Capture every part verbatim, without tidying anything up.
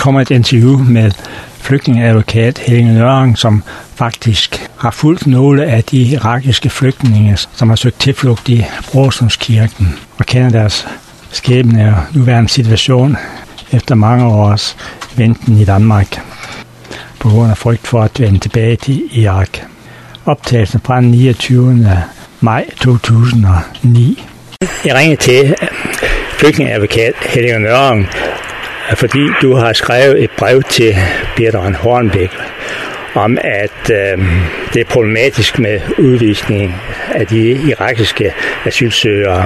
kommer et interview med flygtningeadvokat Helge Nørring, som faktisk har fulgt nogle af de irakiske flygtninge, som har søgt tilflugt i Brorsundskirken og kender deres skæbne og nuværende situation efter mange års venten i Danmark på grund af frygt for at vende tilbage til Irak. Optagelsen fra den niogtyvende maj to tusind og ni. Jeg ringer til flygtningeadvokat Helge Nørring, fordi du har skrevet et brev til Birthe Hornbech om, at øh, det er problematisk med udvisning af de irakiske asylsøgere.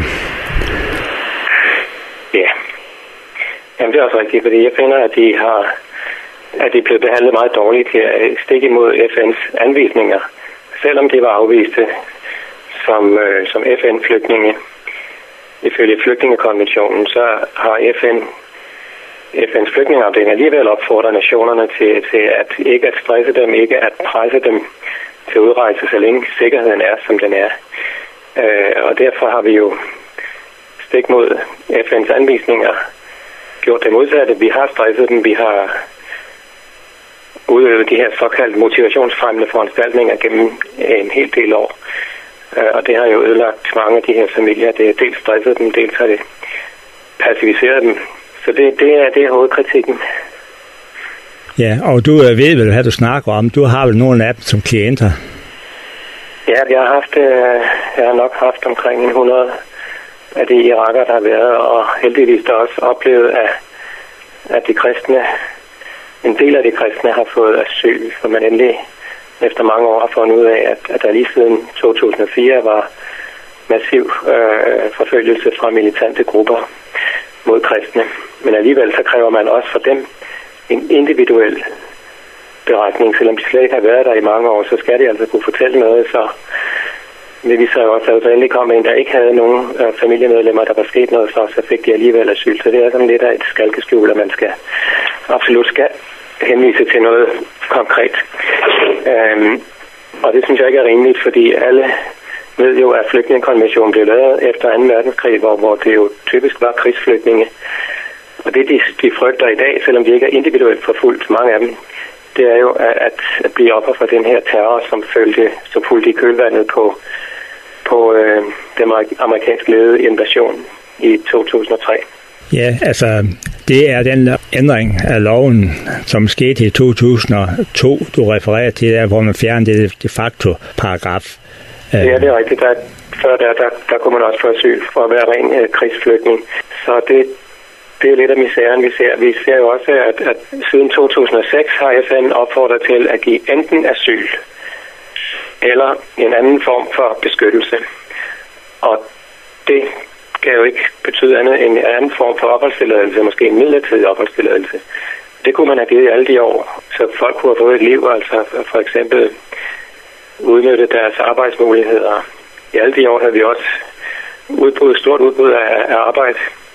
Ja, jamen det er også rigtigt, fordi jeg finder, at de har at de er blevet behandlet meget dårligt her, stik imod F N's anvisninger, selvom de var afviste som, øh, som F N-flygtninge. Ifølge flygtningekonventionen, så har F N F N's flygtningeafdeling alligevel opfordret nationerne til, til at ikke at stresse dem, ikke at presse dem til udrejse, så længe sikkerheden er, som den er. Øh, og derfor har vi jo stik mod F N's anvisninger gjort det modsatte. Vi har stresset dem, vi har udøvet de her såkaldt motivationsfremmende foranstaltninger gennem en hel del år. Øh, og det har jo ødelagt mange af de her familier. Det er dels stresset dem, dels har det passiviseret dem. Så det, det, er, det er hovedkritikken. Ja, og du ved vel, hvad du snakker om. Du har vel nogle af dem som klienter? Ja, jeg har, haft, jeg har nok haft omkring hundrede af de irakere, der har været, og heldigvis der også oplevet, at, at de kristne, en del af de kristne har fået asyl, for man endelig efter mange år har fundet ud af, at, at der lige siden to tusind og fire var massiv øh, forfølgelse fra militante grupper mod kristne. Men alligevel så kræver man også for dem en individuel beretning. Selvom de slet ikke har været der i mange år, så skal de altså kunne fortælle noget. Så det viser jo også, at der endelig kom en, der ikke havde nogen øh, familiemedlemmer, der var sket noget for, så fik de alligevel asyl. Så det er sådan lidt af et skalkeskjul, at man skal absolut skal henvise til noget konkret. Øhm, og det synes jeg ikke er rimeligt, fordi alle ved jo, at flygtningekonventionen blev lavet efter anden verdenskrig, hvor, hvor det jo typisk var krigsflygtninge. Og det, de, de frygter i dag, selvom de ikke er individuelt forfulgt, mange af dem, det er jo at, at blive offer for den her terror, som følte, som fulgte i kølvandet på, på øh, den amerikansk ledede invasion i to tusind og tre. Ja, altså det er den ændring af loven, som skete i to tusind og to, du refererer til, der, hvor man fjernede det de facto paragraf. Ja, det er rigtigt. Der, før der, der, der kunne man også få asyl for at være ren øh, krigsflygtning. Så det, det er lidt af misæren, vi ser. Vi ser jo også, at, at siden to tusind og seks har F N opfordret til at give enten asyl eller en anden form for beskyttelse. Og det kan jo ikke betyde andet end en anden form for opholdstilladelse, måske en midlertidig opholdstilladelse. Det kunne man have givet i alle de år, så folk kunne have fået et liv, altså for eksempel udnytte deres arbejdsmuligheder. I alle de år havde vi også udbud, stort udbud af, af arbejde,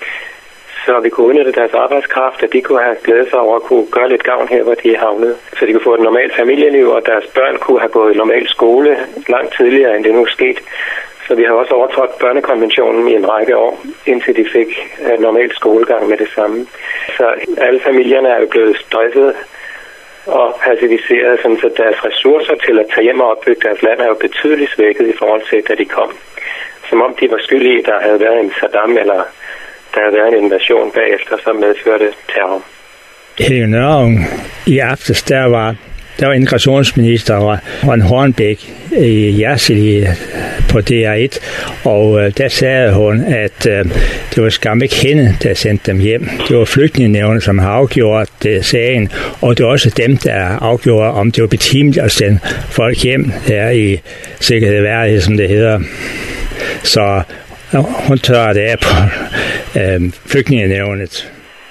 så vi kunne udnytte deres arbejdskraft, at de kunne have glædet sig over at kunne gøre lidt gavn her, hvor de er havnet. Så de kunne få et normalt familieliv, og deres børn kunne have gået i normal skole langt tidligere, end det nu er sket. Så vi har også overtrådt børnekonventionen i en række år, indtil de fik uh, normal skolegang med det samme. Så alle familierne er jo blevet stresset og passiviseret, sådan så deres ressourcer til at tage hjem og opbygge deres land er jo betydeligt svækket i forhold til, da de kom. Som om de var skyldige, der havde været en Saddam, eller der havde været en invasion bagefter, som medførte terror. Helge Nørring, i aftes, der var, der var integrationsminister Ron Hornbech i Jersey på D R et, og øh, der sagde hun, at øh, det var skam ikke hende, der sendte dem hjem. Det var flygtningenævnet, som har afgjort øh, sagen, og det var også dem, der afgjorde, om det var betimeligt at sende folk hjem her i sikkerhed og værdighed, som det hedder. Så øh, hun tør det af på øh, flygtningenævnet.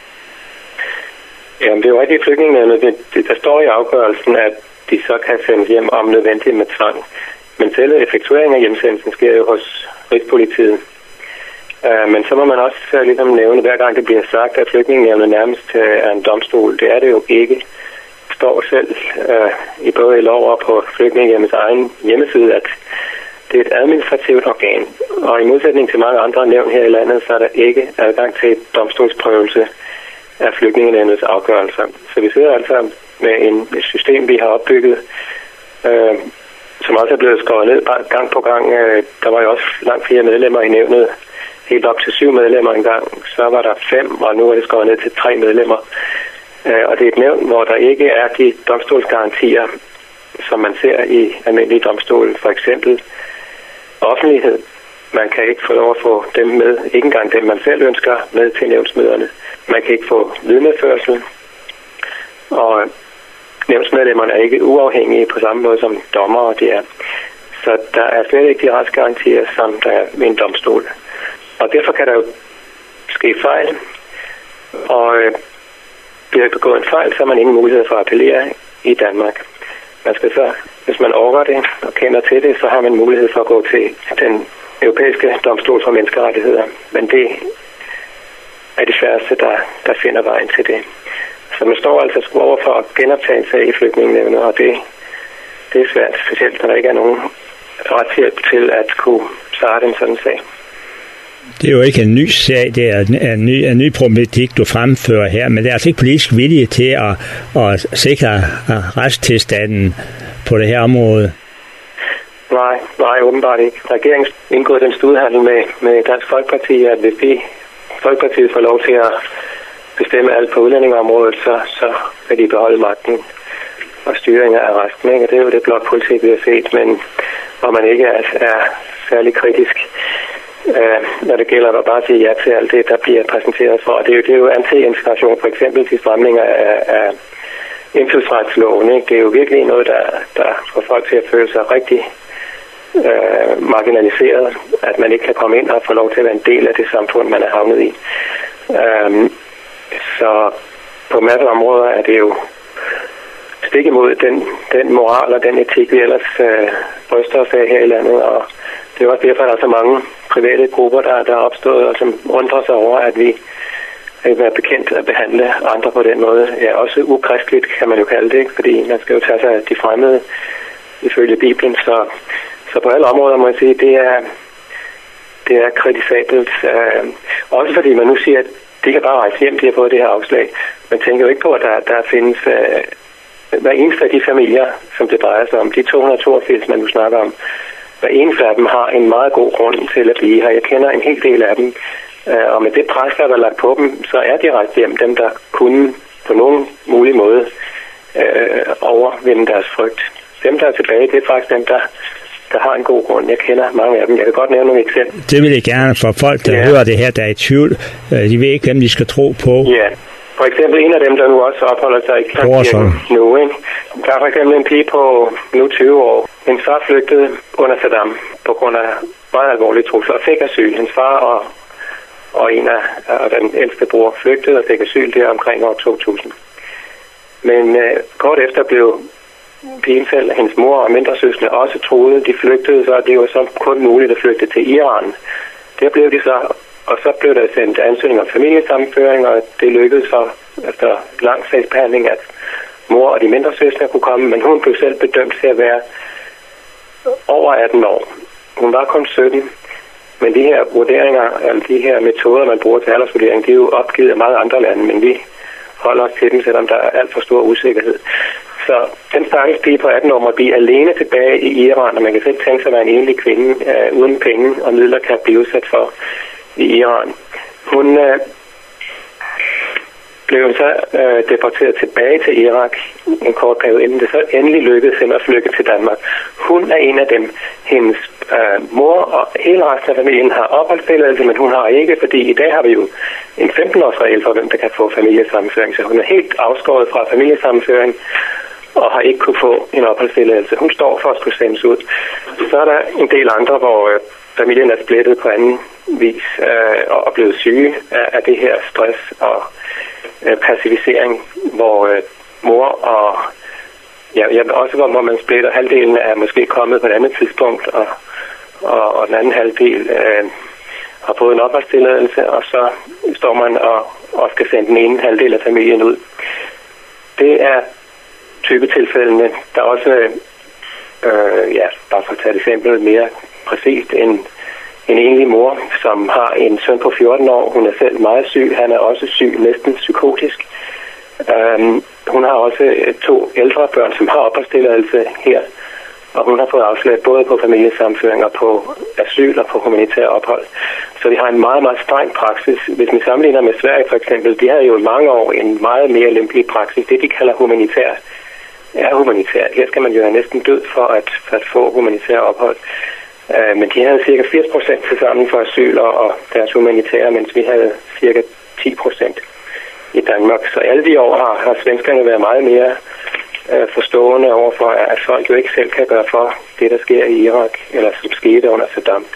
Jamen, det er jo rigtigt i flygtningenævnet. Det, det, der står i afgørelsen, at de så kan sendes hjem om nødvendigt med tvang. Men selve effektueringen af hjemsendelsen sker jo hos Rigspolitiet. Uh, men så må man også uh, ligesom nævne, hver gang det bliver sagt, at flygtningenævnet nærmest uh, er en domstol. Det er det jo ikke. Det står selv uh, i både i lov og på flygtningehjemmets egen hjemmeside, at det er et administrativt organ. Og i modsætning til mange andre nævn her i landet, så er der ikke adgang til domstolsprøvelse af flygtningenævnets afgørelser. Så vi sidder altså med en, et system, vi har opbygget, øh, som også er blevet skåret ned gang på gang. Øh, der var jo også langt flere medlemmer i nævnet, helt op til syv medlemmer engang. Så var der fem, og nu er det skåret ned til tre medlemmer. Øh, og det er et nævn, hvor der ikke er de domstolsgarantier, som man ser i almindelige domstole, for eksempel offentlighed. Man kan ikke få lov at få dem med, ikke engang dem man selv ønsker, med til nævnsmøderne. Man kan ikke få vidneførsel, og nævnsmedlemmerne er ikke uafhængige på samme måde som dommere de er. Så der er slet ikke de retsgarantier, som der er ved en domstol. Og derfor kan der jo ske fejl, og øh, bliver begået en fejl, så har man ingen mulighed for at appellere i Danmark. Man skal så, hvis man overgår det og kender til det, så har man mulighed for at gå til den europæiske domstol for menneskerettigheder. Men det er det færreste, der, der finder vejen til det. Så man står altså sgu over for at genoptage en sag i flygtningenævnet, og det, det er svært, specielt når der ikke er nogen retshjælp til at kunne starte en sådan sag. Det er jo ikke en ny sag, det er en, en, ny, en ny problematik, du fremfører her, men det er altså ikke politisk vilje til at, at sikre retstilstanden på det her område. Nej, nej, åbenbart ikke. Regeringen indgået den studiehandel med, med Dansk Folkeparti, at hvis de Folkepartiet får lov til at bestemme alt på udlændingeområdet, så, så vil de beholde magten og styringen af resten. Ikke? Det er jo det blokpolitik, vi har set, men hvor man ikke er, er særlig kritisk, øh, når det gælder at bare sige ja til alt det, der bliver præsenteret for. Det er jo, det er jo anti-integration, for eksempel de stramninger af, af indfødsretsloven. Ikke? Det er jo virkelig noget, der, der får folk til at føle sig rigtig øh, marginaliseret, at man ikke kan komme ind og få lov til at være en del af det samfund, man er havnet i. Øh, så på masser af områder er det jo stik imod den, den moral og den etik, vi ellers øh, bryster os af her i landet, og det er også derfor, at der er så mange private grupper, der, der er opstået, og som undrer sig over, at vi vil være bekendt at behandle andre på den måde. Ja, også ukristeligt kan man jo kalde det, ikke? Fordi man skal jo tage sig af de fremmede ifølge Bibelen, så, så på alle områder må jeg sige, det er, det er kritisabelt. Øh, også fordi man nu siger, at de kan bare rejse hjem, de har fået det her afslag. Man tænker jo ikke på, at der, der findes øh, hver eneste af de familier, som det drejer sig om, de to hundrede og toogfirs, man nu snakker om, hver eneste af dem har en meget god grund til at blive her. Jeg kender en hel del af dem, øh, og med det pres, der er lagt på dem, så er de rejst hjem, dem der kunne på nogen mulig måde øh, overvinde deres frygt. Dem, der er tilbage, det er faktisk dem, der der har en god grund. Jeg kender mange af dem. Jeg kan godt nævne nogle eksempler. Det vil jeg gerne for folk, der ja. hører det her, der er i tvivl. De ved ikke, hvem de skal tro på. Ja. For eksempel en af dem, der nu også opholder sig i Kirken nu. Ikke? Der er for eksempel en pige på nu tyve år. Hendes far flygtede under Saddam på grund af meget alvorlige trusler og fik asyl. Hendes far og, og en af og den ældste bror flygtede og fik asyl der omkring år to tusind. Men øh, kort efter blev pigen selv, hendes mor og mindre søskende også troede, de flygtede, så det var så kun muligt at flygte til Iran. Der blev de så, og så blev der sendt ansøgning om familiesammenføring, og det lykkedes så efter lang sagsbehandling, at mor og de mindre søskende kunne komme, men hun blev selv bedømt til at være over atten år. Hun var kun sytten, men de her vurderinger, altså de her metoder, man bruger til aldersvurdering, de er jo opgivet af mange andre lande, men vi holder os til dem, selvom der er alt for stor usikkerhed. Så den stakkels pige på atten år må blive alene tilbage i Iran, og man kan selv tænke sig at være en enlig kvinde uh, uden penge og midler kan blive udsat for i Iran. Hun uh, blev så uh, deporteret tilbage til Irak en kort periode, inden det så endelig lykkedes hende at flygte til Danmark. Hun er en af dem. Hendes uh, mor og hele resten af familien har opholdstilladelse, men hun har ikke, fordi i dag har vi jo en femten-års regel for, hvem der kan få familiesammenføring. Så hun er helt afskåret fra familiesammenføring og har ikke kunne få en opholdstilladelse. Hun står for at skulle sendes ud. Så er der en del andre, hvor øh, familien er splittet på anden vis øh, og er blevet syge af, af det her stress og øh, passivisering, hvor øh, mor og ja, ja, også hvor, hvor man splitter. Halvdelen er måske kommet på et andet tidspunkt, og, og, og den anden halvdel øh, har fået en opholdstilladelse, og så står man og, og skal sende den ene halvdel af familien ud. Det er typetilfældene. Der er også, øh, ja, bare for at tage et eksempel mere præcist, en, en enlig mor, som har en søn på fjorten år. Hun er selv meget syg. Han er også syg, næsten psykotisk. Um, hun har også to ældre børn, som har opholdstilladelse her. Og hun har fået afslag både på familiesammenføring og på asyl og på humanitær ophold. Så vi har en meget, meget streng praksis. Hvis vi sammenligner med Sverige for eksempel, de havde jo i mange år en meget mere lempelig praksis. Det de kalder humanitær er humanitær. Her skal man jo være næsten død for at, for at få humanitær ophold. Uh, men de havde cirka firs procent til sammen for asyl og, og deres humanitære, mens vi havde cirka ti procent i Danmark. Så alle de år har, har svenskerne været meget mere øh, forstående overfor, at folk jo ikke selv kan gøre for det, der sker i Irak, eller som skete under Saddam.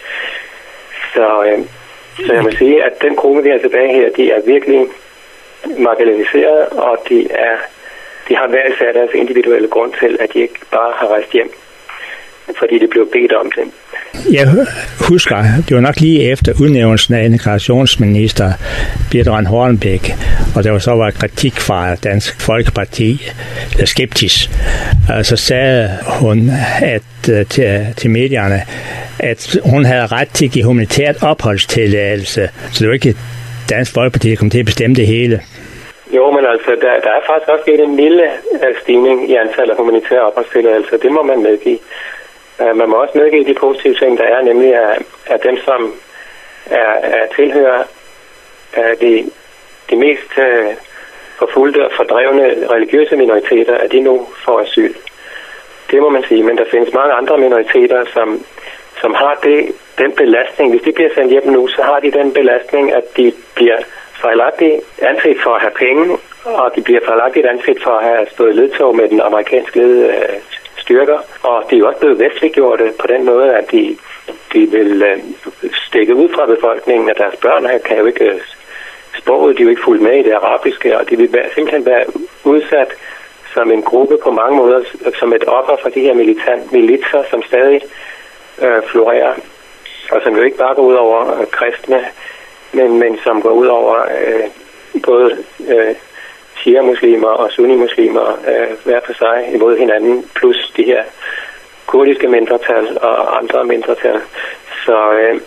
Så, øh, så jeg må sige, at den gruppe, vi har tilbage her, de er virkelig marginaliseret, og de, er, de har hver især deres individuelle grund til, at de ikke bare har rejst hjem, fordi det blev bedt om det. Jeg husker, det var nok lige efter udnævnelsen af integrationsminister Birthe Rønn Hornbech, og der var så var kritik fra Dansk Folkeparti, skeptisk. Så sagde hun at, til, til medierne, at hun havde ret til at give humanitært opholdstilladelse, så det var ikke Dansk Folkeparti, der kom til at bestemme det hele. Jo, men altså, der, der er faktisk også sket en lille stigning i antallet af humanitære opholdstilladelser. Det må man medgive. Man må også medgive de positive ting, der er, nemlig at, at dem, som er, er tilhører af de, de mest uh, forfulgte og fordrevne religiøse minoriteter, at de nu får asyl. Det må man sige, men der findes mange andre minoriteter, som, som har det, den belastning. Hvis de bliver sendt hjem nu, så har de den belastning, at de bliver fejlagtigt anset for at have penge, og de bliver fejlagtigt anset for at have stået ledtog med den amerikanske ledede uh, styrker, og de er jo også blevet vestliggjorte på den måde, at de, de vil uh, stikke ud fra befolkningen, at deres børn her kan jo ikke uh, sproget, de er jo ikke fuldt med i det arabiske, og de vil være, simpelthen være udsat som en gruppe på mange måder, som et offer for de her militant, militser, som stadig uh, florerer, og som jo ikke bare går ud over uh, kristne, men, men som går ud over uh, både uh, shia-muslimer og sunni-muslimer øh, hver for sig imod hinanden, plus de her kurdiske mindretal og andre mindretal. Så øh,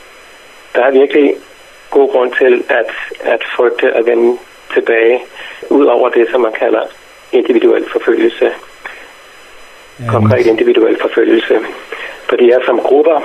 der er virkelig god grund til at, at frygte at vende tilbage, ud over det, som man kalder individuel forfølgelse. Ja. Konkret individuel forfølgelse. For de er som grupper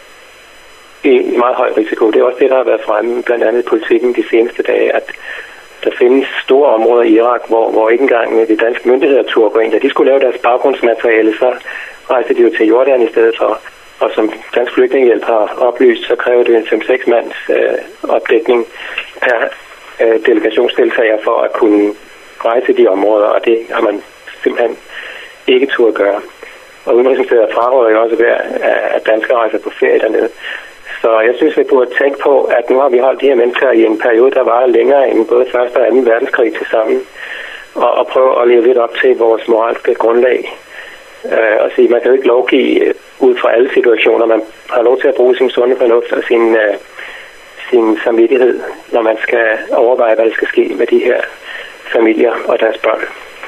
i meget høj risiko. Det er også det, der har været fremme, blandt andet i politikken de seneste dage, at der findes store områder i Irak, hvor, hvor ikke engang de danske myndigheder turde gå ind. Da de skulle lave deres baggrundsmateriale, så rejste de jo til Jordan i stedet for. Og som Dansk Flygtningehjælp har oplyst, så kræver det en fem seks mands øh, opdækning per øh, delegationsdeltager for at kunne rejse de områder, og det har man simpelthen ikke turde gøre. Og Udenrigsministeriet fraråder jo også hver, at danskere rejser på ferie dernede. Så jeg synes, vi burde tænke på, at nu har vi holdt de her mennesker i en periode, der var længere end både første og anden verdenskrig til sammen, og, og prøve at leve lidt op til vores moralske grundlag. Øh, og sige, man kan jo ikke lovgive ud fra alle situationer. Man har lov til at bruge sin sunde fornuft og sin, øh, sin samvittighed, når man skal overveje, hvad der skal ske med de her familier og deres børn.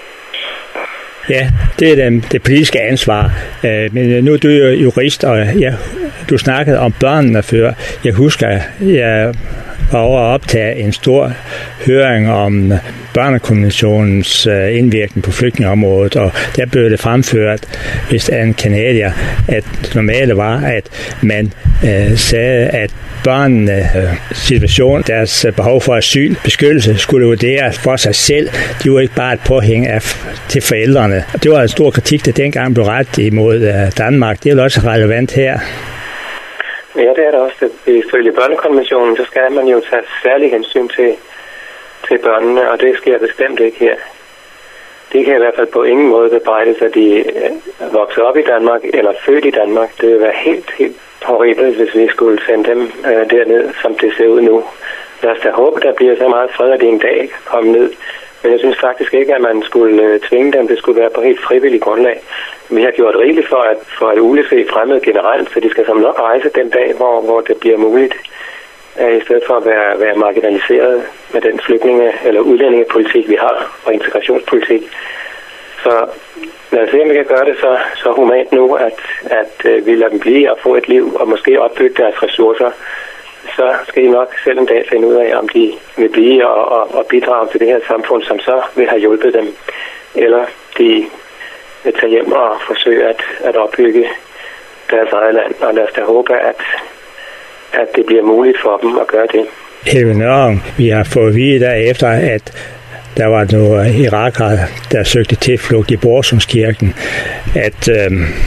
Ja, det er det, det politiske ansvar. Men nu er du jo jurist, og ja, du snakkede om børnene før. Jeg husker, jeg var over at optage en stor høring om børnekonventionens indvirkning på flygtningeområdet, og der blev det fremført, hvis af en kanadier, at det normale var, at man øh, sagde, at børnenes situation, deres behov for asyl, beskyttelse, skulle vurderes for sig selv. De var ikke bare et påhæng af, til forældrene. Det var en stor kritik, der dengang blev rettet imod Danmark. Det er jo også relevant her. Ja, det er det også. Ifølge børnekonventionen, så skal man jo tage særlig hensyn til, til børnene, og det sker bestemt ikke her. Det kan i hvert fald på ingen måde bebrejdes, at de er vokset op i Danmark eller født i Danmark. Det vil være helt, helt horribelt, hvis vi skulle sende dem øh, derned, som det ser ud nu. Lad os da håbe, der bliver så meget fred, at de en dag kan komme ned. Men jeg synes faktisk ikke, at man skulle øh, tvinge dem. Det skulle være på helt frivillig grundlag. Vi har gjort rigeligt for at, for at udløse fremmede generelt, så de skal som nok rejse den dag, hvor, hvor det bliver muligt, øh, i stedet for at være, være marginaliseret med den flygtninge- eller udlændingepolitik, vi har, og integrationspolitik. Så lad os se, om vi kan gøre det så, så humant nu, at, at øh, vi lader dem blive og få et liv, og måske opbygge deres ressourcer. Så skal de nok selv en dag finde ud af, om de vil blive og, og, og bidrage til det her samfund, som så vil have hjulpet dem. Eller de vil tage hjem og forsøge at, at opbygge deres eget land. Og lad os da håbe, at, at det bliver muligt for dem at gøre det. Helve Nørring, vi har fået at vide derefter, at der var nogle irakere, der søgte tilflugt i Borsumskirken, at øh,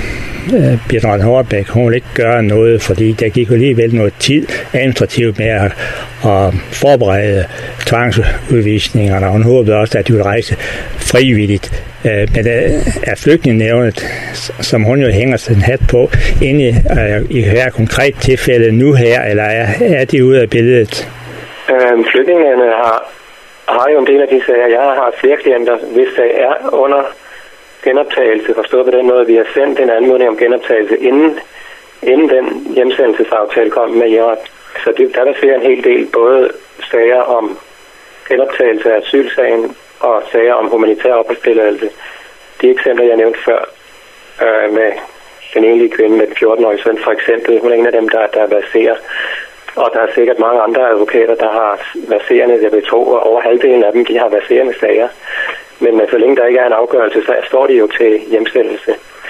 Birthe Hornbech, hun ville ikke gøre noget, fordi der gik jo alligevel noget tid administrativt med at, at forberede tvangsudvisningerne, og hun håbede også, at de ville rejse frivilligt. Men er flygtningenævnet, som hun jo hænger sin hat på, inde i her konkret tilfælde nu her, eller er, er de ude af billedet? Øhm, flygtningenævnet har, har jo en del af de sager. Jeg har flere klienter, hvis sag er under genoptagelse, forstået på den måde, vi har sendt en anmodning om genoptagelse, inden, inden den hjemsendelsesaftale kom med Irak. Så det, der er en hel del, både sager om genoptagelse af asylsagen og sager om humanitær opholdstilladelse. De eksempler, jeg nævnte før, øh, med den enlige kvinde med den fjorten-årige søn, for eksempel, hun er en af dem, der, der verserer. Og der er sikkert mange andre advokater, der har verserende, jeg vil tro, og over halvdelen af dem, de har verserende sager. Men så længe der ikke er en afgørelse, så står de jo til hjemsendelse,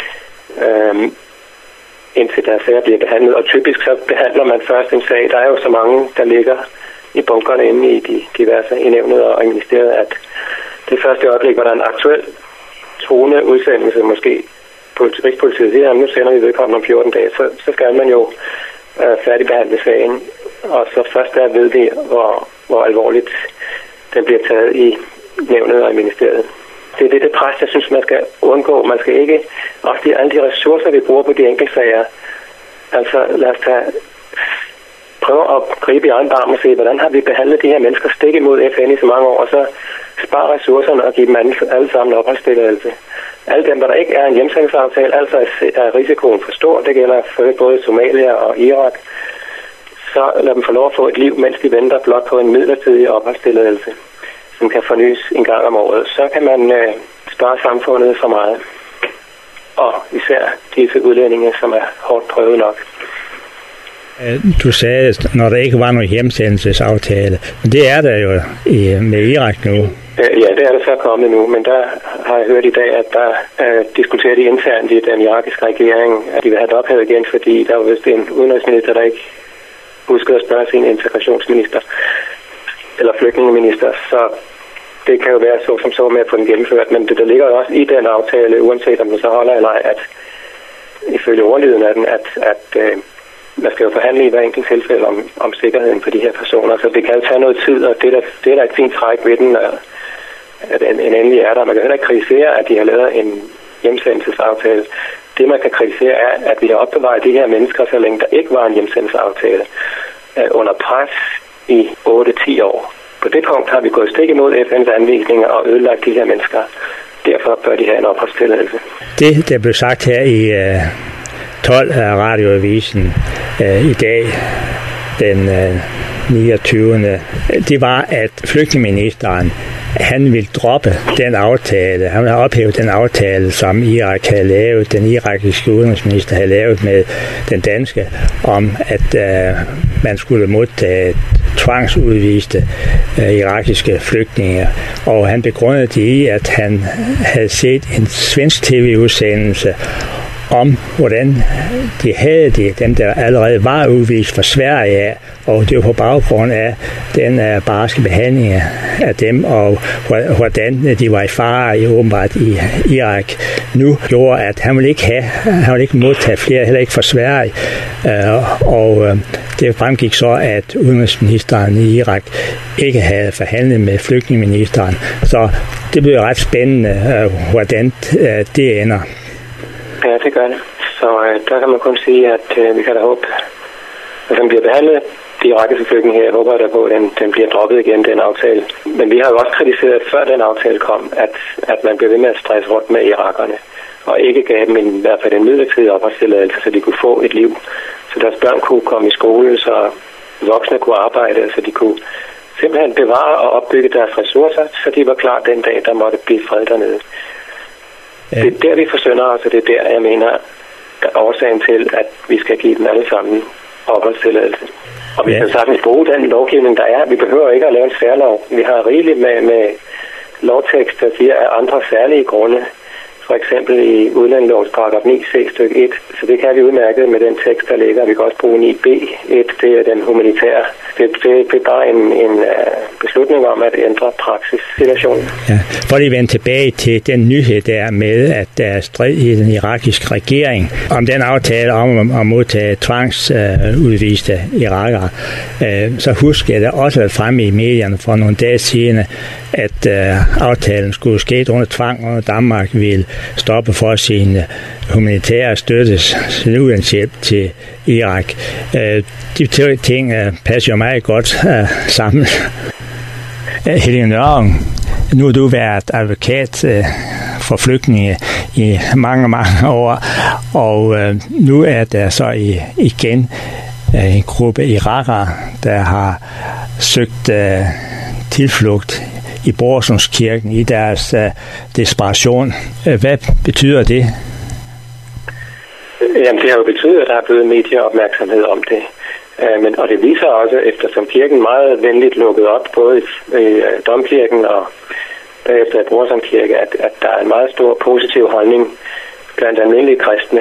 øhm, indtil deres sager bliver behandlet. Og typisk så behandler man først en sag. Der er jo så mange, der ligger i bunkerne inde i de diverse i nævnet og i ministeriet, at det første øjeblik, hvor der er en aktuel truende udsendelse, måske på Rigspolitiet siger, at nu sender vi vedkommende om fjorten dage, så, så skal man jo øh, færdigbehandle sagen. Og så først der ved vi, hvor, hvor alvorligt den bliver taget i nævnet og i ministeriet. Det er det, det pres, jeg synes, man skal undgå. Man skal ikke, også de, alle de ressourcer, vi bruger på de enkelte sager, altså lad os tage, prøve at gribe i egen barm og se, hvordan har vi behandlet de her mennesker stik imod F N i så mange år, og så spare ressourcerne og give dem alle sammen opholdstilladelse. Alle dem, der ikke er en hjemsendelsesaftale, altså er risikoen for stor. Det gælder for både Somalia og Irak. Så lad dem få lov at få et liv, mens de venter blot på en midlertidig opholdstilladelse, som kan fornyes en gang om året. Så kan man øh, spare samfundet for meget. Og især disse udlændinge, som er hårdt prøvet nok. Du sagde, når der ikke var nogen hjemsendelsesaftale, men det er der jo i, med Irak nu. Ja, det er der så kommet nu, men der har jeg hørt i dag, at der uh, diskuterer de internt i den irakiske regering, at de vil have det ophævet igen, fordi der var vist en udenrigsminister, der ikke huskede at spørge sin integrationsminister eller flygtningeminister, så det kan jo være så som så med at få den gennemført, men det der ligger også i den aftale, uanset om den så holder eller ej, at ifølge ordlyden af den, at, at uh, man skal jo forhandle i hver enkelt tilfælde om, om sikkerheden for de her personer, så det kan jo tage noget tid, og det er der, det er der et fint træk ved den, at en, en endelig er der. Man kan heller ikke kritisere, at de har lavet en hjemsendelsesaftale. Det, man kan kritisere, er, at vi har opbevaret de her mennesker, så længe der ikke var en hjemsendelsesaftale, under pres i otte til ti år. På det punkt har vi gået stik imod F N's anvisninger og ødelagt de her mennesker. Derfor bør de have en opholdstilladelse. Det, der blev sagt her i uh, tolv af radioavisen uh, i dag, den uh, niogtyvende det var, at flygtningeministeren, han ville droppe den aftale. Han ville ophæve den aftale, som Irak havde lavet, den irakiske udenrigsminister havde lavet med den danske, om at uh, man skulle modtage tvangsudviste uh, irakiske flygtninge. Og han begrundede det i, at han havde set en svensk tv-udsendelse om, hvordan de havde det, dem der allerede var udvist fra Sverige af, og det var på baggrund af den uh, barske behandling af dem, og hvordan de var i fare i åbenbart i Irak nu, gjorde, at han ville ikke have, han ville ikke modtage flere, heller ikke fra Sverige, uh, og uh, det fremgik så, at udenrigsministeren i Irak ikke havde forhandlet med flygtningeministeren, så det blev ret spændende, uh, hvordan uh, det ender. Ja, det gør det. Så øh, der kan man kun sige, at øh, vi kan da håbe, at den bliver behandlet. De irakiske flygtninge her, jeg håber der på, at den, den bliver droppet igen, den aftale. Men vi har jo også kritiseret, før den aftale kom, at, at man blev ved med at stresse rundt med irakerne, og ikke gav dem en, i hvert fald en midlertidig opholdstilladelse, så de kunne få et liv. Så deres børn kunne komme i skole, så voksne kunne arbejde, så de kunne simpelthen bevare og opbygge deres ressourcer, så de var klar den dag, der måtte blive fred dernede. Det er der, vi forsønder os, og det er der, jeg mener, der er årsagen til, at vi skal give dem alle sammen opholdstilladelse. Og vi ja. kan sagtens bruge den lovgivning, der er. Vi behøver ikke at lave en særlov. Vi har rigeligt med, med lovtekst, der siger, at andre særlige grunde, for eksempel i udlændingelovens paragraf ni c stykke et, så det kan vi udmærke med den tekst, der ligger. Vi kan også bruge ni b et, det er den humanitære. Det, det, det er bare en, en uh, beslutning om at ændre praksissituationen. Ja, for lige vende tilbage til den nyhed der med, at der er strid i den irakiske regering om den aftale om at modtage tvangsudviste uh, irakere. Uh, så husker jeg, der også været fremme i medierne for nogle dage siden, at uh, aftalen skulle ske under tvang, og Danmark ville stoppe for sin humanitære støtte, sin ulandshjælp til Irak. De ting passer jo meget godt sammen. Helene Nørring, nu har du været advokat for flygtninge i mange, mange år, og nu er der så igen en gruppe irakere, der har søgt tilflugt i Brorsundskirken i deres uh, desperation. Hvad betyder det? Jamen, det har jo betydet, at der er blevet medieopmærksomhed om det. Uh, men, og det viser også, eftersom kirken meget venligt lukkede op, både i, i uh, Domkirken og bagefter i Brorsundskirken, at, at der er en meget stor positiv holdning blandt almindelige kristne.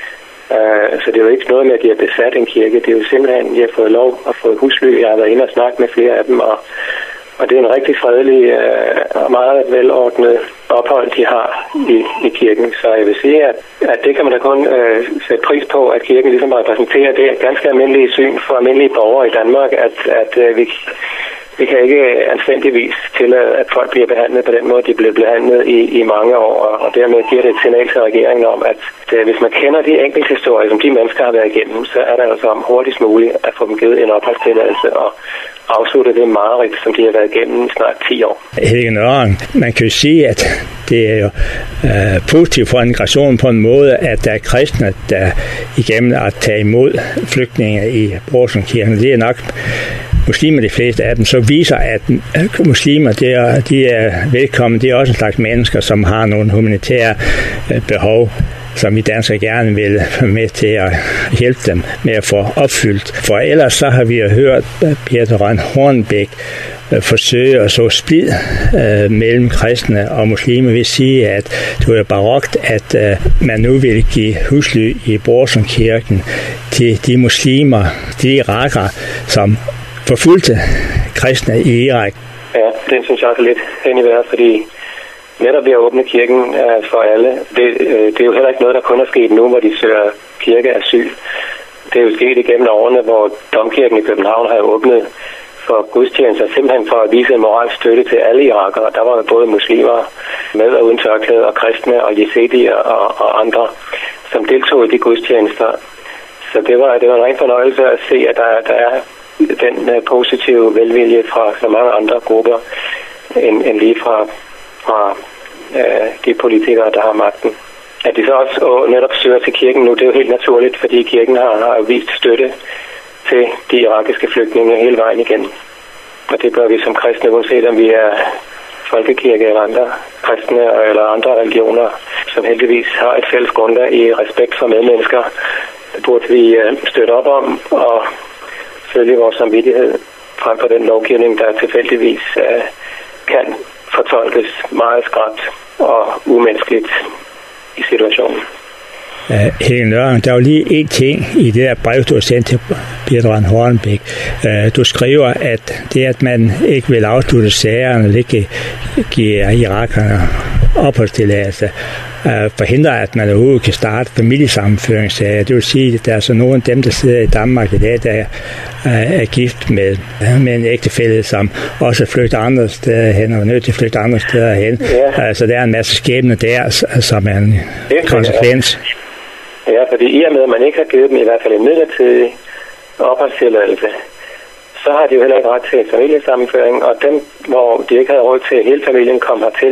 Uh, så det er jo ikke noget med, at de har besat en kirke. Det er jo simpelthen, de har fået lov og fået husly. Jeg har været inde og snakket med flere af dem, og Og det er en rigtig fredelig og øh, meget velordnet ophold, de har i, i kirken. Så jeg vil sige, at, at det kan man da kun øh, sætte pris på, at kirken ligesom repræsenterer det ganske almindelige syn for almindelige borgere i Danmark, at, at øh, vi, vi kan ikke anstændigvis tillade, at folk bliver behandlet på den måde, de bliver behandlet i, i mange år. Og dermed giver det et signal til regeringen om, at øh, hvis man kender de enkelte historier, som de mennesker har været igennem, så er det altså om hurtigst muligt at få dem givet en opholdstilladelse og afslutte det mareridt, som de har været igennem i snart ti år. Helene Nørring, man kan jo sige, at det er jo øh, positivt for integrationen på en måde, at der er kristne, der igennem at tage imod flygtninge i Brorsundskirken. Det er nok muslimer, de fleste af dem, så viser, at muslimer, de er, de er velkommen. De er også en slags mennesker, som har nogle humanitære øh, behov, som vi danskere gerne vil være med til at hjælpe dem med at få opfyldt. For ellers så har vi jo hørt Peter Rønn Hornbæk forsøge at så splid øh, mellem kristne og muslimer. Vi sige, at det er barokt, at øh, man nu vil give husly i Brorsundskirken til de muslimer, de irakere, som forfulgte kristne i Irak. Ja, det synes jeg også lidt hen i vejret, fordi netop ved at åbne kirken uh, for alle, det, uh, det er jo heller ikke noget, der kun er sket nu, hvor de søger kirkeasyl. Det er jo sket igennem årene, hvor Domkirken i København har åbnet for gudstjenester, simpelthen for at vise en moralsk støtte til alle irakere. Der var både muslimer med og uden tørklæde, og kristne og jesidier og, og andre, som deltog i de gudstjenester. Så det var, det var en ren fornøjelse at se, at der, der er den uh, positive velvilje fra så mange andre grupper, end, end lige fra fra øh, de politikere, der har magten. At de så også og netop søger til kirken nu, det er jo helt naturligt, fordi kirken har, har vist støtte til de irakiske flygtninge hele vejen igennem. Og det bør vi som kristne, uanset om vi er folkekirke eller andre kristne eller andre religioner, som heldigvis har et fælles grundlag i respekt for medmennesker, burde vi øh, støtte op om og følge vores samvittighed frem for den lovgivning, der tilfældigvis øh, kan fortolkes meget skræbt og umenneskeligt i situationen. Uh, Helene Nørring, der er jo lige en ting i det der brev, du har sendt til Peter Rønn Hornbæk. Uh, du skriver, at det, at man ikke vil afslutte sagerne, og ikke give irakerne opholdstilladelse, uh, forhindrer, at man overhovedet kan starte familiesammenføringssager. Det vil sige, at der er så nogle af dem, der sidder i Danmark i dag, der uh, er gift med, uh, med en ægtefælle, som også flygter andre steder hen, og er nødt til at flygte andre steder hen. Ja. Uh, så der er en masse skæbne der, som er en konsekvens. Ja, fordi i og med, at man ikke har givet dem i hvert fald en midlertidig opholdstilladelse, så har de jo heller ikke ret til en familiesammenføring, og dem, hvor de ikke havde råd til, at hele familien kom hertil,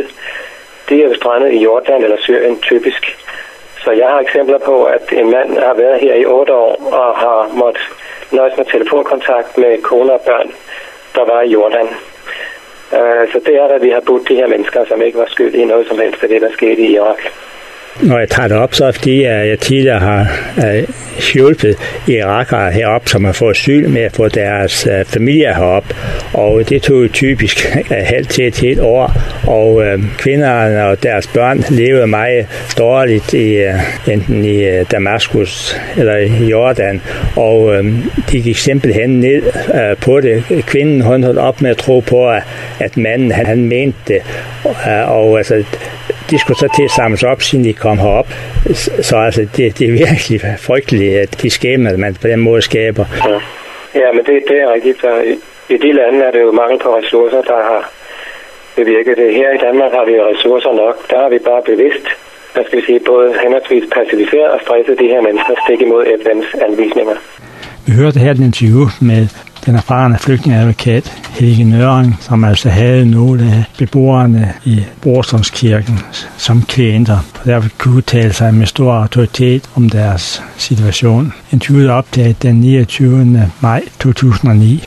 de er jo strandet i Jordan eller Syrien typisk. Så jeg har eksempler på, at en mand har været her i otte år og har måttet nøjes med telefonkontakt med kone og børn, der var i Jordan. Så det er, at vi har budt de her mennesker, som ikke var skyld i noget som helst af det, der skete i Irak. Når jeg tager det op, så er det fordi, at jeg tidligere har hjulpet irakere heroppe, som har fået asyl med at få deres familier heroppe. Og det tog typisk halvt til et helt år. Og øh, kvinderne og deres børn levede meget dårligt i, enten i Damaskus eller i Jordan. Og øh, de gik simpelthen ned øh, på det. Kvinden hun holdt op med at tro på, at, at manden han, han mente det. Og altså, de skulle så til at samles op, siden de kom herop. Så altså, det, det er virkelig frygteligt, at de skæmmer, man på den måde skaber. Ja, ja men det, det er rigtigt. I, I de lande er det jo mangel på ressourcer, der har bevirket det. Her i Danmark har vi ressourcer nok. Der har vi bare bevidst, der skal vi sige, både henholdsvis pacificeret og stresset de her mennesker stik imod F N's anvisninger. Vi hørte her et interview med den erfarne flygtningeadvokat Helge Nørring, som altså havde nogle af beboerne i Brorsons-kirken som klienter, og derfor kunne udtale sig med stor autoritet om deres situation. Interviewet optaget den niogtyvende maj to tusind og ni.